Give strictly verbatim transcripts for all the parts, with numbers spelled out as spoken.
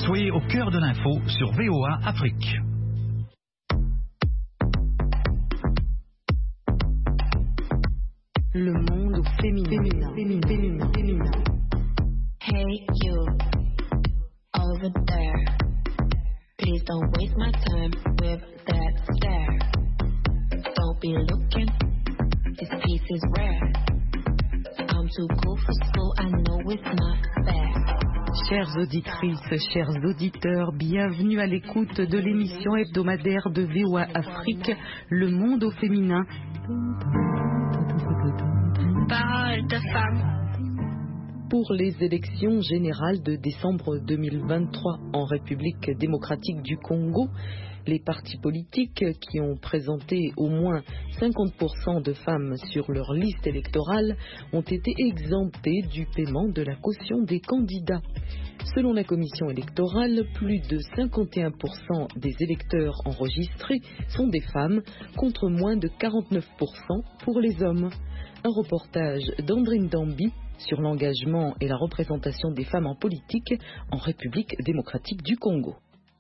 Soyez au cœur de l'info sur V O A Afrique. Le monde féminin. féminin. féminin. féminin. Hey you, over there. Please don't waste my time with that stare. Don't be looking, this piece is rare. I'm too cool for school, I know it's not fair. Chères auditrices, chers auditeurs, bienvenue à l'écoute de l'émission hebdomadaire de V O A Afrique, Le monde au féminin. Parole de femme. Pour les élections générales de décembre deux mille vingt-trois en République démocratique du Congo, les partis politiques qui ont présenté au moins cinquante pour cent de femmes sur leur liste électorale ont été exemptés du paiement de la caution des candidats. Selon la commission électorale, plus de cinquante et un pour cent des électeurs enregistrés sont des femmes, contre moins de quarante-neuf pour cent pour les hommes. Un reportage d'Andrine Dambi sur l'engagement et la représentation des femmes en politique en République démocratique du Congo.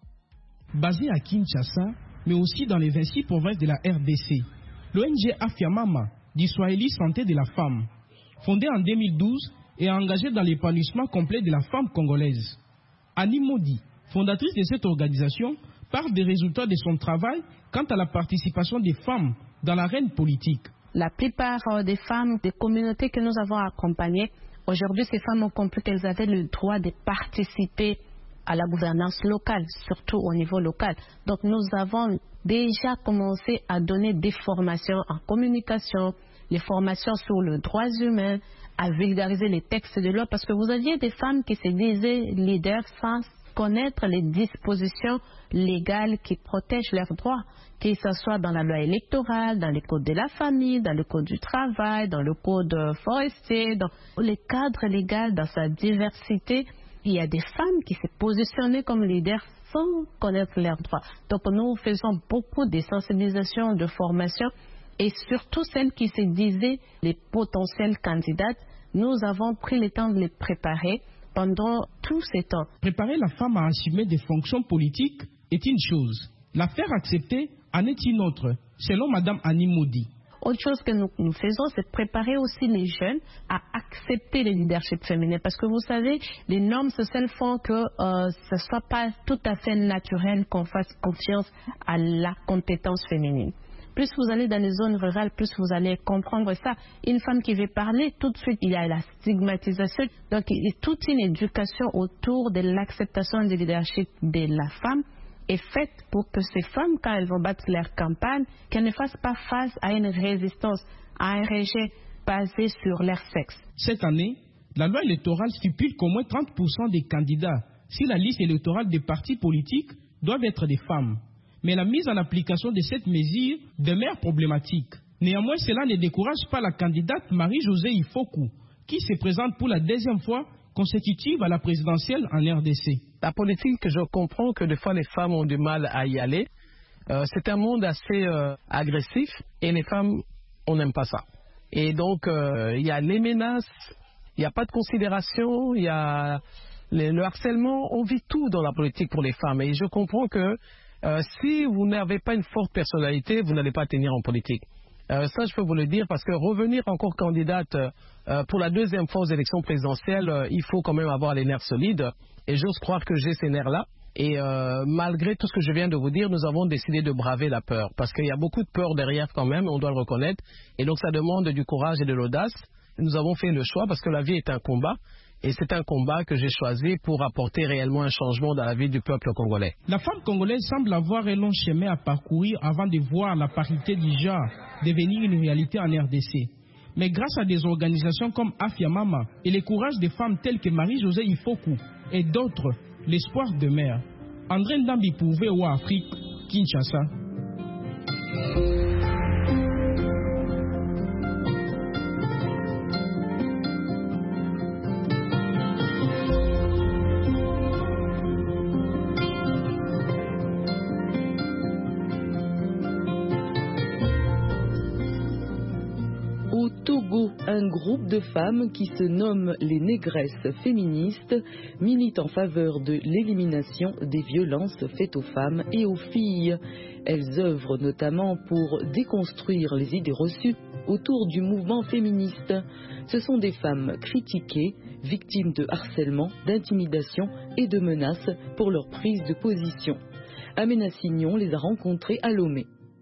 Basé à Kinshasa, mais aussi dans les vingt-six provinces de la R D C, l'O N G Afiamama, du Swahili Santé de la Femme, fondée en deux mille douze et engagée dans l'épanouissement complet de la femme congolaise. Annie Modi, fondatrice de cette organisation, parle des résultats de son travail quant à la participation des femmes dans l'arène politique. La plupart des femmes des communautés que nous avons accompagnées, aujourd'hui, ces femmes ont compris qu'elles avaient le droit de participer à la gouvernance locale, surtout au niveau local. Donc, nous avons déjà commencé à donner des formations en communication, des formations sur les droits humains, à vulgariser les textes de loi, parce que vous aviez des femmes qui se disaient leaders sans connaître les dispositions légales qui protègent leurs droits, que ce soit dans la loi électorale, dans le code de la famille, dans le code du travail, dans le code forestier, dans les cadres légaux, dans sa diversité. Il y a des femmes qui se positionnaient comme leaders sans connaître leurs droits. Donc nous faisons beaucoup de sensibilisation, de formation, et surtout celles qui se disaient les potentielles candidates, nous avons pris le temps de les préparer pendant tous ces temps. Préparer la femme à assumer des fonctions politiques est une chose. La faire accepter en est une autre, selon Mme Annie Modi. Autre chose que nous, nous faisons, c'est préparer aussi les jeunes à accepter le leadership féminin. Parce que vous savez, les normes sociales font que euh, ce ne soit pas tout à fait naturel qu'on fasse confiance à la compétence féminine. Plus vous allez dans les zones rurales, plus vous allez comprendre ça. Une femme qui veut parler, tout de suite, il y a la stigmatisation. Donc, il y a toute une éducation autour de l'acceptation du leadership de la femme est faite pour que ces femmes, quand elles vont battre leur campagne, qu'elles ne fassent pas face à une résistance, à un rejet basé sur leur sexe. Cette année, la loi électorale stipule qu'au moins trente pour cent des candidats, si la liste électorale des partis politiques, doivent être des femmes. Mais la mise en application de cette mesure demeure problématique. Néanmoins, cela ne décourage pas la candidate Marie-Josée Ifoku, qui se présente pour la deuxième fois consécutive à la présidentielle en R D C. La politique, je comprends que des fois les femmes ont du mal à y aller. Euh, c'est un monde assez euh, agressif et les femmes, on n'aime pas ça. Et donc, euh, il y a les menaces, il n'y a pas de considération, il y a le, le harcèlement, on vit tout dans la politique pour les femmes. Et je comprends que euh, si vous n'avez pas une forte personnalité, vous n'allez pas tenir en politique. Euh, ça, je peux vous le dire, parce que revenir encore candidate euh, pour la deuxième fois aux élections présidentielles, euh, il faut quand même avoir les nerfs solides. Et j'ose croire que j'ai ces nerfs-là. Et euh, malgré tout ce que je viens de vous dire, nous avons décidé de braver la peur. Parce qu'il y a beaucoup de peur derrière quand même, on doit le reconnaître. Et donc ça demande du courage et de l'audace. Nous avons fait le choix parce que la vie est un combat. Et c'est un combat que j'ai choisi pour apporter réellement un changement dans la vie du peuple congolais. La femme congolaise semble avoir un long chemin à parcourir avant de voir la parité du genre devenir une réalité en R D C. Mais grâce à des organisations comme Afiamama et le courage des femmes telles que Marie-Josée Ifoku et d'autres, l'espoir demeure. André Ndambi pour V O A Afrique, Kinshasa. Un groupe groupe de femmes qui se nomment les Négresses féministes milite en faveur de l'élimination des violences faites aux femmes et aux filles. Elles œuvrent notamment pour déconstruire les idées reçues autour du mouvement féministe. Ce sont des femmes critiquées, victimes de harcèlement, d'intimidation et de menaces pour leur prise de position. Amena Signon les a rencontrées à Lomé.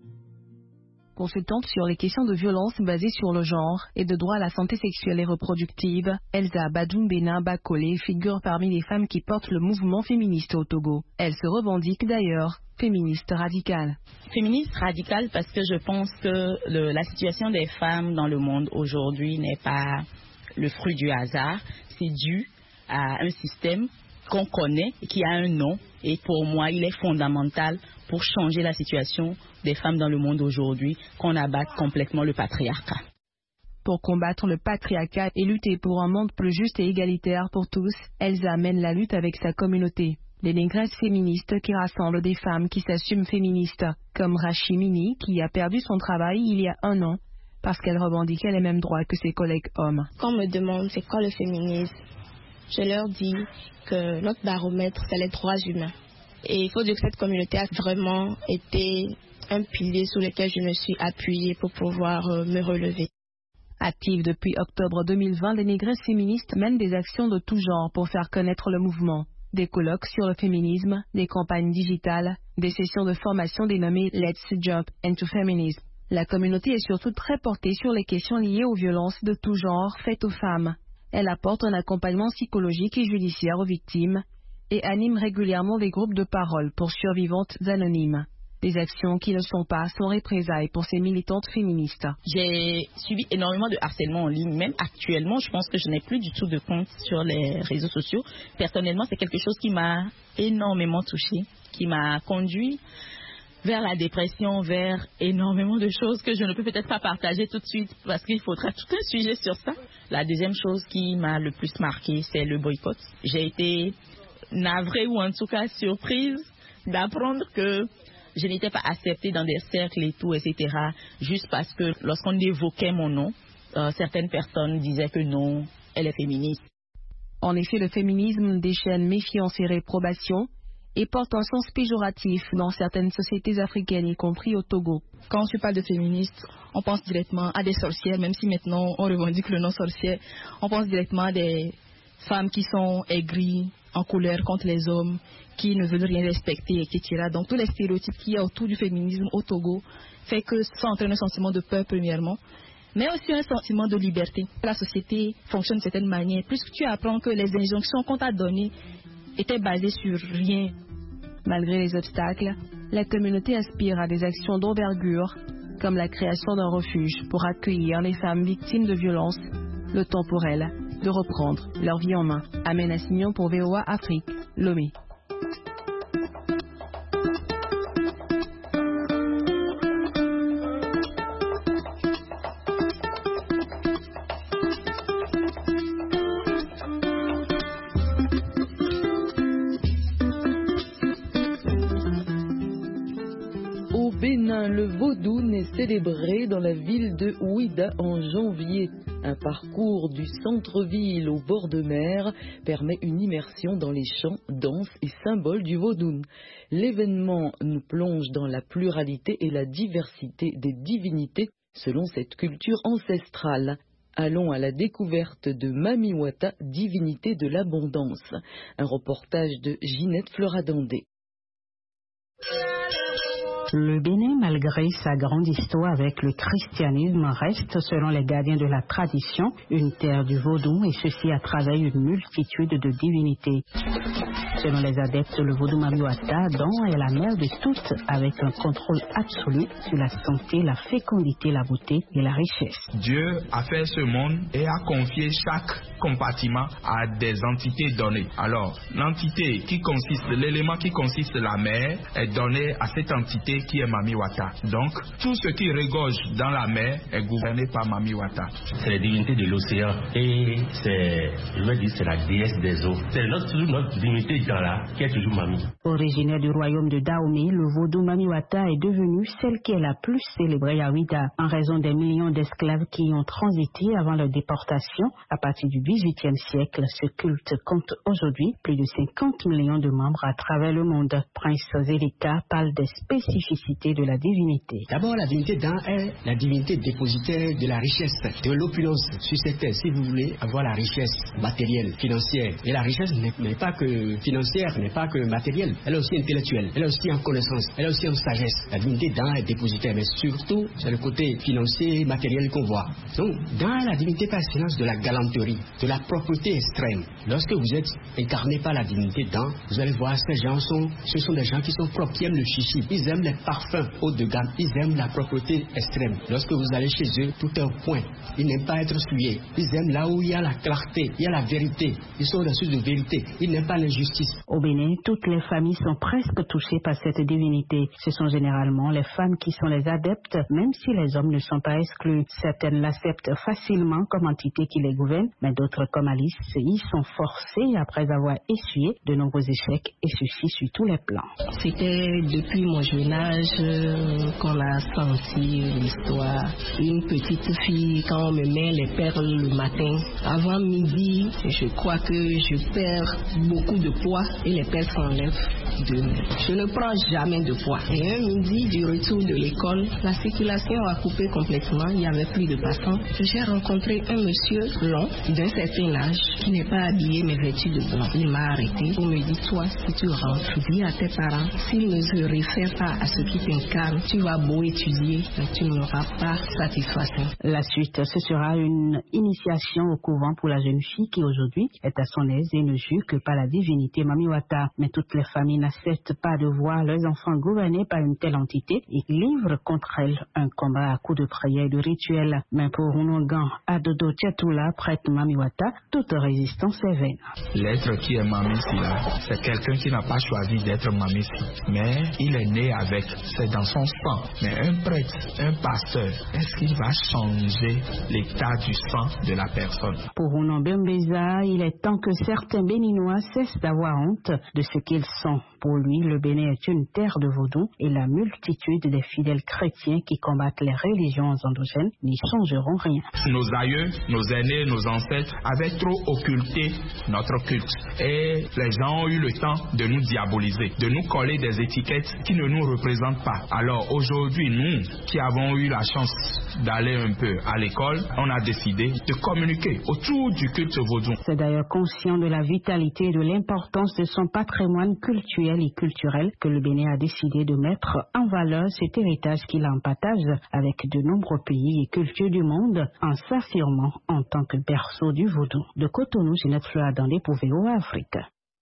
Consultante sur les questions de violence basées sur le genre et de droit à la santé sexuelle et reproductive, Elsa Badoumbena Bakole figure parmi les femmes qui portent le mouvement féministe au Togo. Elle se revendique d'ailleurs féministe radicale. Féministe radicale parce que je pense que le, la situation des femmes dans le monde aujourd'hui n'est pas le fruit du hasard, c'est dû à un système qu'on connaît et qui a un nom, et pour moi il est fondamental pour changer la situation des femmes dans le monde aujourd'hui, qu'on abatte complètement le patriarcat. Pour combattre le patriarcat et lutter pour un monde plus juste et égalitaire pour tous, Elsa mène la lutte avec sa communauté. Les Négresses féministes qui rassemblent des femmes qui s'assument féministes, comme Rachimini qui a perdu son travail il y a un an parce qu'elle revendiquait les mêmes droits que ses collègues hommes. Quand on me demande c'est quoi le féminisme, je leur dis que notre baromètre c'est les droits humains. Et il faut dire que cette communauté a vraiment été un pilier sur lequel je me suis appuyée pour pouvoir euh, me relever. Active depuis octobre deux mille vingt, les Négresses féministes mènent des actions de tout genre pour faire connaître le mouvement. Des colloques sur le féminisme, des campagnes digitales, des sessions de formation dénommées Let's Jump into Feminism. La communauté est surtout très portée sur les questions liées aux violences de tout genre faites aux femmes. Elle apporte un accompagnement psychologique et judiciaire aux victimes et anime régulièrement des groupes de parole pour survivantes anonymes. Des actions qui ne sont pas sans représailles pour ces militantes féministes. J'ai subi énormément de harcèlement en ligne. Même actuellement, je pense que je n'ai plus du tout de compte sur les réseaux sociaux. Personnellement, c'est quelque chose qui m'a énormément touchée, qui m'a conduit vers la dépression, vers énormément de choses que je ne peux peut-être pas partager tout de suite parce qu'il faudra tout un sujet sur ça. La deuxième chose qui m'a le plus marquée, c'est le boycott. J'ai été navrée ou en tout cas surprise d'apprendre que je n'étais pas acceptée dans des cercles et tout, et cetera. Juste parce que lorsqu'on évoquait mon nom, euh, certaines personnes disaient que non, elle est féministe. En effet, le féminisme déchaîne méfiance et réprobation et porte un sens péjoratif dans certaines sociétés africaines, y compris au Togo. Quand tu parles de féministe, on pense directement à des sorcières, même si maintenant on revendique le nom sorcière. On pense directement à des femmes qui sont aigries, en colère contre les hommes, qui ne veulent rien respecter, et cetera. Donc tous les stéréotypes qu'il y a autour du féminisme au Togo fait que ça entraîne un sentiment de peur premièrement, mais aussi un sentiment de liberté. La société fonctionne de certaine manière. Plus que tu apprends que les injonctions qu'on t'a données étaient basées sur rien. Malgré les obstacles, la communauté aspire à des actions d'envergure, comme la création d'un refuge pour accueillir les femmes victimes de violences, le temps pour elles de reprendre leur vie en main. Amena Signon pour V O A Afrique, Lomé. Au Bénin, le Vaudoun est célébré dans la ville de Ouidah en janvier. Un parcours du centre-ville au bord de mer permet une immersion dans les chants, danses et symboles du Vaudoun. L'événement nous plonge dans la pluralité et la diversité des divinités selon cette culture ancestrale. Allons à la découverte de Mamiwata, divinité de l'abondance. Un reportage de Ginette Floradandé. Le Bénin, malgré sa grande histoire avec le christianisme, reste, selon les gardiens de la tradition, une terre du vaudou, et ceci à travers une multitude de divinités. Selon les adeptes, le vaudou Mamiwata, dont est la mère de toutes, avec un contrôle absolu sur la santé, la fécondité, la beauté et la richesse. Dieu a fait ce monde et a confié chaque compartiment à des entités données. Alors, l'entité qui consiste, l'élément qui consiste la mer est donné à cette entité l'année qui est Mami Wata. Donc, tout ce qui regorge dans la mer est gouverné par Mami Wata. C'est la divinité de l'océan et c'est, je vais dire, c'est la déesse des eaux. C'est notre, notre divinité dans là qui est toujours Mami. Originaire du royaume de Dahomey, le vaudou Mami Wata est devenu celle qui est la plus célébrée à Ouidah en raison des millions d'esclaves qui y ont transité avant leur déportation. À partir du dix-huitième siècle, ce culte compte aujourd'hui plus de cinquante millions de membres à travers le monde. Prince Zelika parle des spécificités de la divinité. D'abord, la divinité Dan est la divinité dépositaire de la richesse, de l'opulence sur cette terre. Si vous voulez avoir la richesse matérielle, financière, et la richesse n'est pas que financière, n'est pas que matérielle, elle est aussi intellectuelle, elle est aussi en connaissance, elle est aussi en sagesse. La divinité Dan est dépositaire, mais surtout, c'est le côté financier et matériel qu'on voit. Donc, Dan est la divinité par excellence de la galanterie, de la propreté extrême. Lorsque vous êtes incarné par la divinité Dan, vous allez voir, ces gens sont, ce sont des gens qui sont propres, qui aiment le chichi, ils aiment les parfums haut de gamme, ils aiment la propreté extrême. Lorsque vous allez chez eux, tout est au point. Ils n'aiment pas être souillés. Ils aiment là où il y a la clarté, il y a la vérité. Ils sont dans de vérité. Ils n'aiment pas l'injustice. Au Bénin, toutes les familles sont presque touchées par cette divinité. Ce sont généralement les femmes qui sont les adeptes, même si les hommes ne sont pas exclus. Certaines l'acceptent facilement comme entité qui les gouverne, mais d'autres comme Alice y sont forcées après avoir essuyé de nombreux échecs, et ceci sur tous les plans. C'était depuis mon jeune âge euh, qu'on a senti l'histoire. Une petite fille, quand on me met les perles le matin, avant midi, je crois que je perds beaucoup de poids et les perles s'enlèvent de moi. Je ne prends jamais de poids. Et un midi du retour de l'école, la circulation a coupé complètement, il n'y avait plus de passants. J'ai rencontré un monsieur long, d'un certain âge, qui n'est pas habillé mais vêtu de blanc. Il m'a arrêté pour me dire, toi, si tu rentres, dis à tes parents, s'ils ne se réfèrent pas à ce qui t'incarne, tu vas beau étudier, mais tu n'auras pas satisfaction. La suite, ce sera une initiation au couvent pour la jeune fille qui aujourd'hui est à son aise et ne jure que par la divinité Mami Wata. Mais toutes les familles n'acceptent pas de voir leurs enfants gouvernés par une telle entité et livrent contre elle un combat à coups de prière et de rituels. Mais pour Unogan Adodo Tchatula, prêtre Mami Wata, toute résistance est vaine. L'être qui est Mamisi là, c'est quelqu'un qui n'a pas choisi d'être Mamisi, mais il est né avec, c'est dans son sang. Mais un prêtre, un pasteur, est-ce qu'il va changer l'état du sang de la personne? Pour Unon Bembeza, il est temps que certains Béninois cessent d'avoir honte de ce qu'ils sont. Pour lui, le Bénin est une terre de vaudou et la multitude des fidèles chrétiens qui combattent les religions endogènes n'y changeront rien. Nos aïeux, nos aînés, nos ancêtres avaient trop occulté notre culte et les gens ont eu le temps de nous diaboliser, de nous coller des étiquettes qui ne nous représentent pas. Alors aujourd'hui, nous qui avons eu la chance d'aller un peu à l'école, on a décidé de communiquer autour du culte vaudou. C'est d'ailleurs conscient de la vitalité et de l'importance de son patrimoine culturel et culturel que le Bénin a décidé de mettre en valeur cet héritage qu'il a en partage avec de nombreux pays et cultures du monde en s'affirmant en tant que berceau du vaudou. De Cotonou, Ginette Fleur Adandé pour V O A Afrique.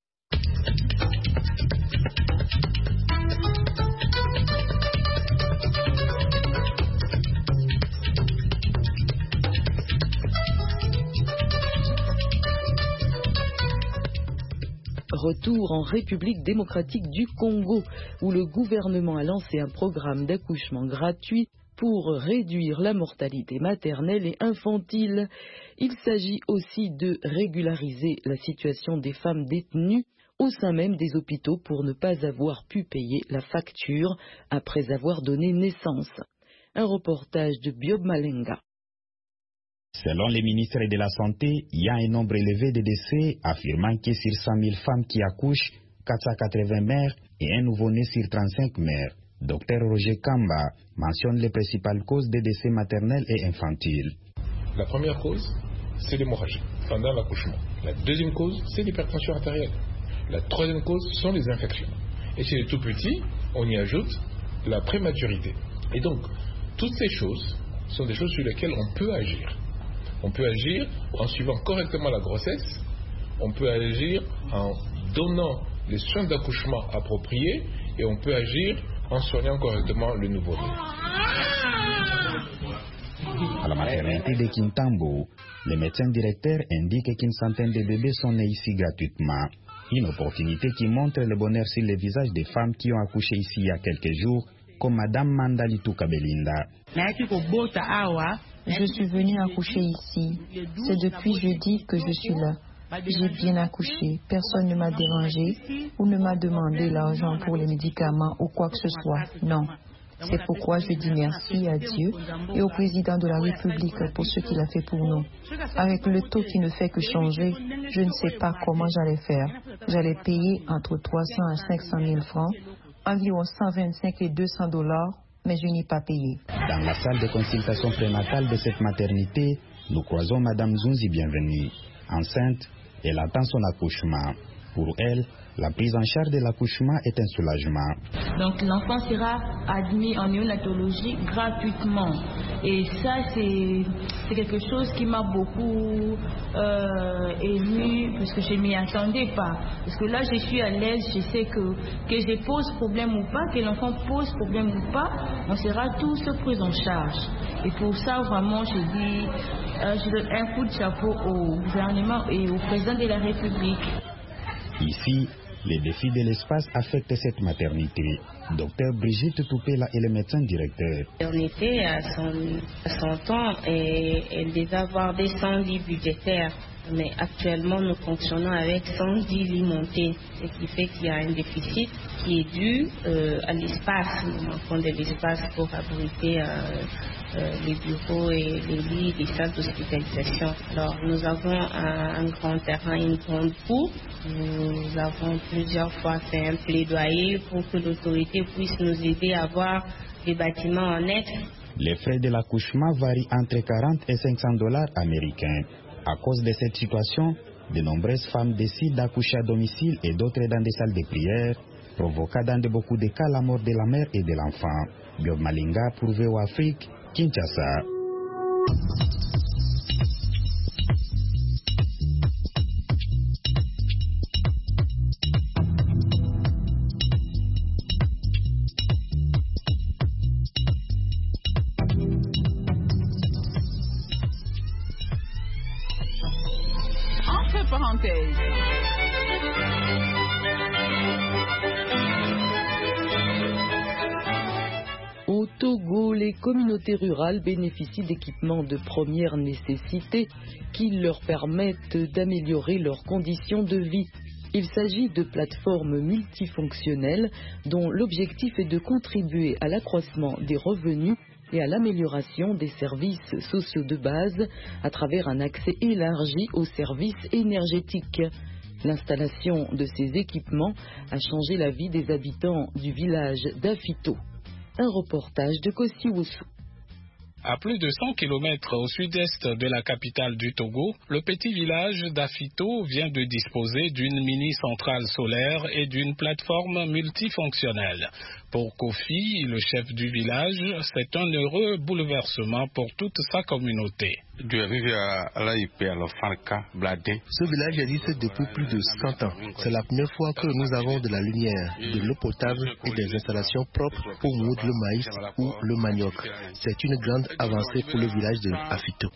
Retour en République démocratique du Congo, où le gouvernement a lancé un programme d'accouchement gratuit pour réduire la mortalité maternelle et infantile. Il s'agit aussi de régulariser la situation des femmes détenues au sein même des hôpitaux pour ne pas avoir pu payer la facture après avoir donné naissance. Un reportage de Biob Malenga. Selon les ministres de la Santé, il y a un nombre élevé de décès, affirmant que sur cent mille femmes qui accouchent, quatre cent quatre-vingts mères et un nouveau-né sur trente-cinq mères. Docteur Roger Kamba mentionne les principales causes des décès maternels et infantiles. La première cause, c'est l'hémorragie pendant l'accouchement. La deuxième cause, c'est l'hypertension artérielle. La troisième cause sont les infections. Et chez les tout petits, on y ajoute la prématurité. Et donc, toutes ces choses sont des choses sur lesquelles on peut agir. On peut agir en suivant correctement la grossesse, on peut agir en donnant les soins d'accouchement appropriés et on peut agir en soignant correctement le nouveau-né. À la maternité de Kintambo, les médecins directeurs indiquent qu'une centaine de bébés sont nés ici gratuitement. Une opportunité qui montre le bonheur sur les visages des femmes qui ont accouché ici il y a quelques jours comme Madame Mandalitou Kabelinda. Je suis venue accoucher ici. C'est depuis jeudi que je suis là. J'ai bien accouché. Personne ne m'a dérangé ou ne m'a demandé l'argent pour les médicaments ou quoi que ce soit. Non. C'est pourquoi je dis merci à Dieu et au président de la République pour ce qu'il a fait pour nous. Avec le taux qui ne fait que changer, je ne sais pas comment j'allais faire. J'allais payer entre trois cents à cinq cent mille francs, environ cent vingt-cinq et deux cents dollars, mais je n'ai pas payé. Dans la salle de consultation prénatale de cette maternité, nous croisons Madame Zunzi Bienvenue. Enceinte, elle attend son accouchement. Pour elle, la prise en charge de l'accouchement est un soulagement. Donc l'enfant sera admis en néonatologie gratuitement. Et ça, c'est quelque chose qui m'a beaucoup euh, émue parce que je ne m'y attendais pas. Parce que là, je suis à l'aise, je sais que, que je pose problème ou pas, que l'enfant pose problème ou pas, on sera tous pris en charge. Et pour ça, vraiment, je dis, euh, je donne un coup de chapeau au gouvernement et au président de la République. Ici, les défis de l'espace affectent cette maternité. Docteur Brigitte Toupela est le médecin directeur. On était à son ans et elle devait avoir des cent dix budgétaires. Mais actuellement, nous fonctionnons avec cent dix lits montés, ce qui fait qu'il y a un déficit qui est dû euh, à l'espace. Nous manquons de l'espace pour abriter euh, euh, les bureaux et les lits des salles d'hospitalisation. Alors, nous avons un, un grand terrain, une grande cour. Nous avons plusieurs fois fait un plaidoyer pour que l'autorité puisse nous aider à avoir des bâtiments en net. Les frais de l'accouchement varient entre quarante et cinq cents dollars américains. À cause de cette situation, de nombreuses femmes décident d'accoucher à domicile et d'autres dans des salles de prière, provoquant dans de beaucoup de cas la mort de la mère et de l'enfant. Biob Malinga pour V O A Afrique, Kinshasa. Au Togo, les communautés rurales bénéficient d'équipements de première nécessité qui leur permettent d'améliorer leurs conditions de vie. Il s'agit de plateformes multifonctionnelles dont l'objectif est de contribuer à l'accroissement des revenus et à l'amélioration des services sociaux de base à travers un accès élargi aux services énergétiques. L'installation de ces équipements a changé la vie des habitants du village d'Afito. Un reportage de Kossi Wusu. À plus de cent kilomètres au sud-est de la capitale du Togo, le petit village d'Afito vient de disposer d'une mini-centrale solaire et d'une plateforme multifonctionnelle. Pour Kofi, le chef du village, c'est un heureux bouleversement pour toute sa communauté. Ce village existe depuis plus de cent ans. C'est la première fois que nous avons de la lumière, de l'eau potable et des installations propres pour moudre le maïs ou le manioc. C'est une grande avancée pour le village de Afito.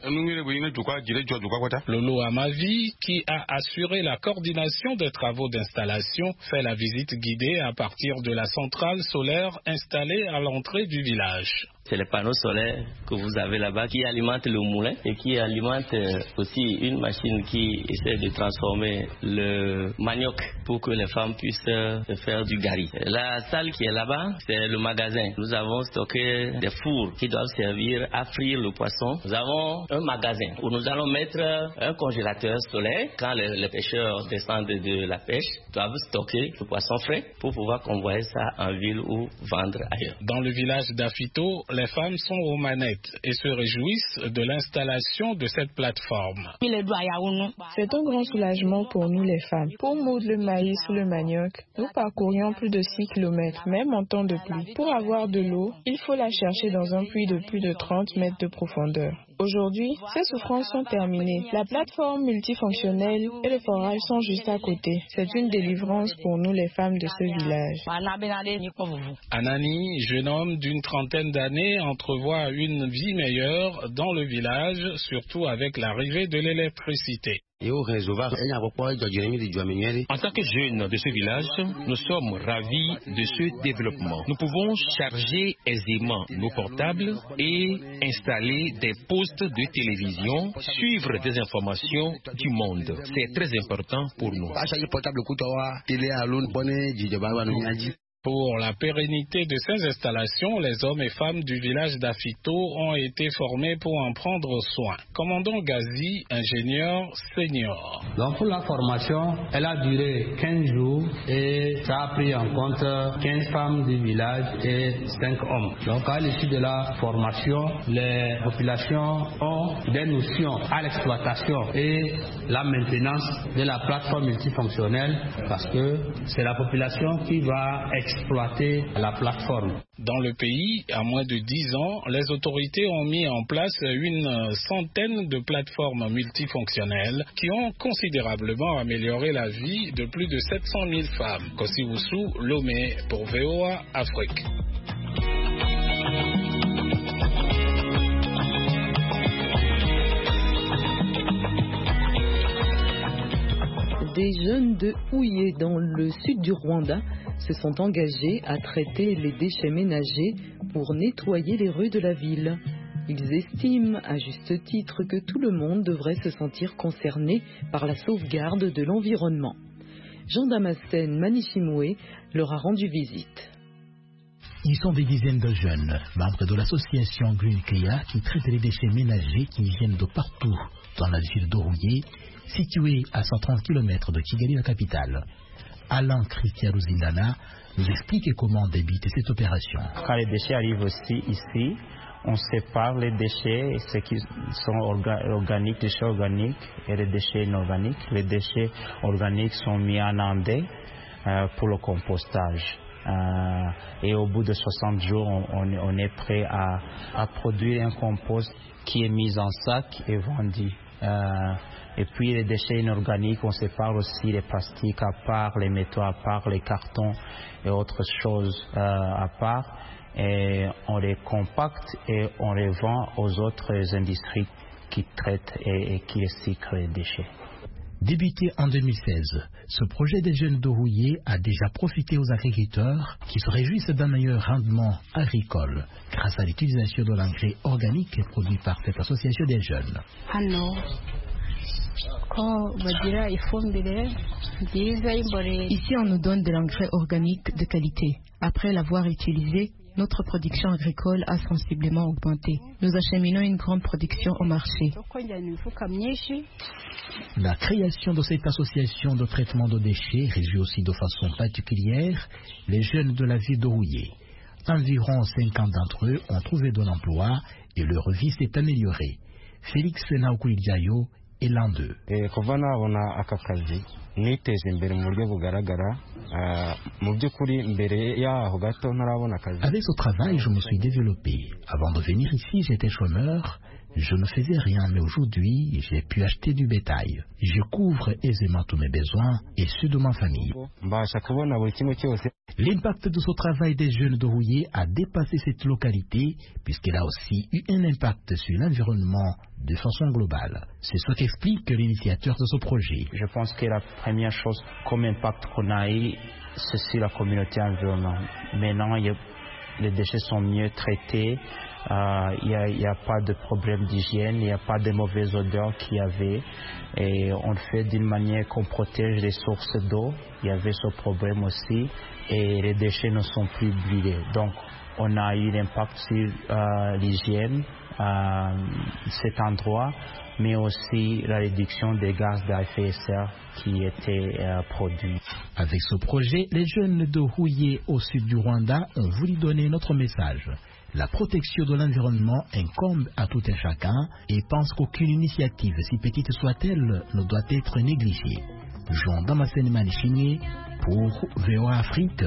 Lolo Amavi, qui a assuré la coordination des travaux d'installation, fait la visite guidée à partir de la centrale solaire installée à l'entrée du village. C'est les panneaux solaires que vous avez là-bas qui alimentent le moulin et qui alimentent aussi une machine qui essaie de transformer le manioc pour que les femmes puissent faire du gari. La salle qui est là-bas, c'est le magasin. Nous avons stocké des fours qui doivent servir à frire le poisson. Nous avons un magasin où nous allons mettre un congélateur solaire. Quand les, les pêcheurs descendent de la pêche, ils doivent stocker le poisson frais pour pouvoir convoyer ça en ville ou vendre ailleurs. Dans le village d'Afito, les femmes sont aux manettes et se réjouissent de l'installation de cette plateforme. C'est un grand soulagement pour nous les femmes. Pour moudre le maïs ou le manioc, nous parcourions plus de six kilomètres, même en temps de pluie. Pour avoir de l'eau, il faut la chercher dans un puits de plus de trente mètres de profondeur. Aujourd'hui, ces souffrances sont terminées. La plateforme multifonctionnelle et le forage sont juste à côté. C'est une délivrance pour nous les femmes de ce village. Anani, jeune homme d'une trentaine d'années, entrevoit une vie meilleure dans le village, surtout avec l'arrivée de l'électricité. En tant que jeunes de ce village, nous sommes ravis de ce développement. Nous pouvons charger aisément nos portables et installer des postes de télévision, suivre des informations du monde. C'est très important pour nous. Pour la pérennité de ces installations, les hommes et femmes du village d'Afito ont été formés pour en prendre soin. Commandant Gazi, ingénieur senior. Donc pour la formation, elle a duré quinze jours et ça a pris en compte quinze femmes du village et cinq hommes. Donc à l'issue de la formation, les populations ont des notions à l'exploitation et la maintenance de la plateforme multifonctionnelle parce que c'est la population qui va exploiter la plateforme. Dans le pays, à moins de dix ans, les autorités ont mis en place une centaine de plateformes multifonctionnelles qui ont considérablement amélioré la vie de plus de sept cent mille femmes. Kosiwusu, Lomé pour V O A Afrique. Des jeunes de Houillé, dans le sud du Rwanda, se sont engagés à traiter les déchets ménagers pour nettoyer les rues de la ville. Ils estiment, à juste titre, que tout le monde devrait se sentir concerné par la sauvegarde de l'environnement. Jean-Damascène Manichimoué leur a rendu visite. Ils sont des dizaines de jeunes, membres de l'association Green Kea, qui traitent les déchets ménagers qui viennent de partout dans la ville d'Orouillé, située à cent trente kilomètres de Kigali, la capitale. Alain Christian Zindana nous explique comment débute cette opération. Quand les déchets arrivent aussi ici, on sépare les déchets, ceux qui sont orga organiques, déchets organiques et les déchets inorganiques. Les déchets organiques sont mis en andé euh, pour le compostage. Euh, et au bout de soixante jours, on, on, on est prêt à, à produire un compost qui est mis en sac et vendu. Euh, et puis les déchets inorganiques, on sépare aussi les plastiques à part, les métaux à part, les cartons et autres choses euh, à part. Et on les compacte et on les vend aux autres industries qui traitent et, et qui recyclent les déchets. Débuté en deux mille seize, ce projet des jeunes d'Orouillé a déjà profité aux agriculteurs qui se réjouissent d'un meilleur rendement agricole grâce à l'utilisation de l'engrais organique produit par cette association des jeunes. Ici, on nous donne de l'engrais organique de qualité. Après l'avoir utilisé, notre production agricole a sensiblement augmenté. Nous acheminons une grande production au marché. La création de cette association de traitement de déchets réjouit aussi de façon particulière les jeunes de la ville d'Orouillé. Environ cinquante d'entre eux ont trouvé de l'emploi et leur vie s'est améliorée. Félix Naokulijayo est l'un d'eux. Avec ce travail, je me suis développé. Avant de venir ici, j'étais chômeur. Je ne faisais rien, mais aujourd'hui, j'ai pu acheter du bétail. Je couvre aisément tous mes besoins et ceux de ma famille. L'impact de ce travail des jeunes d'Orouillé a dépassé cette localité, puisqu'il a aussi eu un impact sur l'environnement de façon globale. C'est ce qu'explique l'initiateur de ce projet. Je pense que la première chose comme impact qu'on a eu, c'est sur la communauté environnementale. Maintenant, il y a, les déchets sont mieux traités. Il euh, n'y a, a pas de problème d'hygiène, il n'y a pas de mauvaises odeurs qu'il y avait. Et on le fait d'une manière qu'on protège les sources d'eau. Il y avait ce problème aussi. Et les déchets ne sont plus brûlés. Donc, on a eu l'impact sur euh, l'hygiène, euh, cet endroit, mais aussi la réduction des gaz à effet de serre qui étaient euh, produits. Avec ce projet, les jeunes de Houillé au sud du Rwanda ont voulu donner notre message. La protection de l'environnement incombe à tout un chacun et pense qu'aucune initiative, si petite soit-elle, ne doit être négligée. Jean Damascène Manichimoué pour V O A Afrique.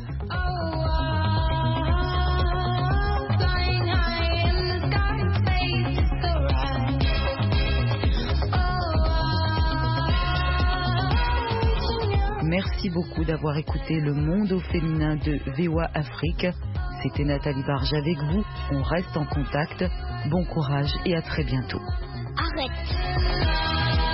Merci beaucoup d'avoir écouté Le Monde au féminin de V O A Afrique. C'était Nathalie Barge avec vous. On reste en contact. Bon courage et à très bientôt. Arrête.